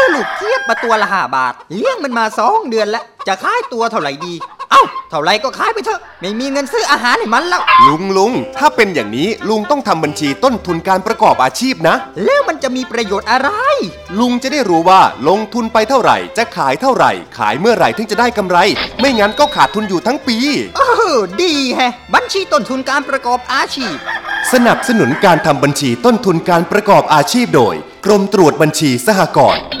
ลูกเทียบมาตัวละ5 บาทเลี้ยงมันมา2 เดือนแล้วจะขายตัวเท่าไหร่ดีเอ้าเท่าไหร่ก็ขายไปเถอะไม่มีเงินซื้ออาหารให้มันแล้วลุงถ้าเป็นอย่างนี้ลุงต้องทำบัญชีต้นทุนการประกอบอาชีพนะแล้วมันจะมีประโยชน์อะไรลุงจะได้รู้ว่าลงทุนไปเท่าไหร่จะขายเท่าไหร่ขายเมื่อไหร่ถึงจะได้กำไรไม่งั้นก็ขาดทุนอยู่ทั้งปีดีแฮะบัญชีต้นทุนการประกอบอาชีพสนับสนุนการทำบัญชีต้นทุนการประกอบอาชีพโดยกรมตรวจบัญชีสหกรณ์